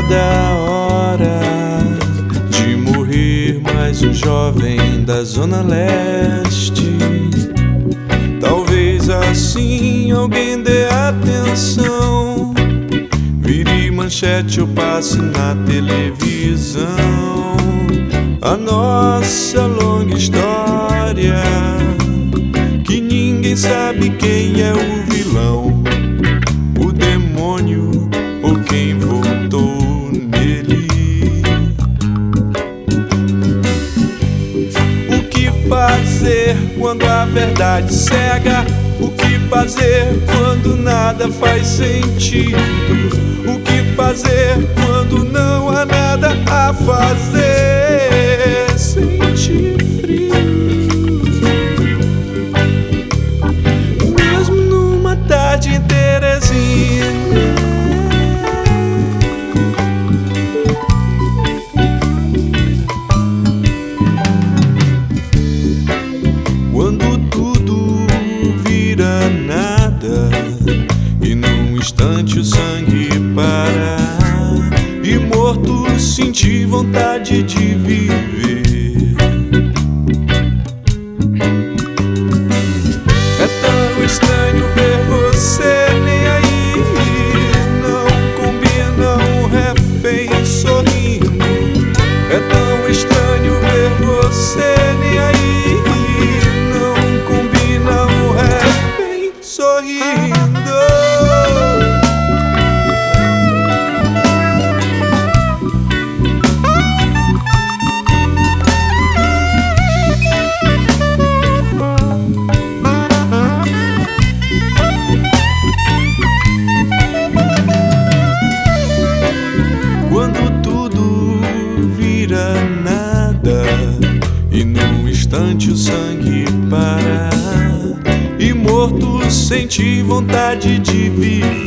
chegada a hora de morrer mais um jovem da Zona Leste. Talvez assim alguém dê atenção, vire manchete ou passe na televisão a nossa longa história, que ninguém sabe quem é o vilão, o demônio ou quem voltou nele. O que fazer quando a verdade cega? O que fazer quando nada faz sentido? O que fazer quando não há nada a fazer? Sentir frio, mesmo numa tarde em Teresina. Quando tudo vira nada e num instante o sangue para, e mortos sentir vontade de viver. É tão estranho ver você nem aí, não combina um refém sorrindo. É tão estranho ver você nem aí, não combina um refém sorrindo. Quando tudo vira nada e num instante o sangue para, e mortos sentir vontade de viver.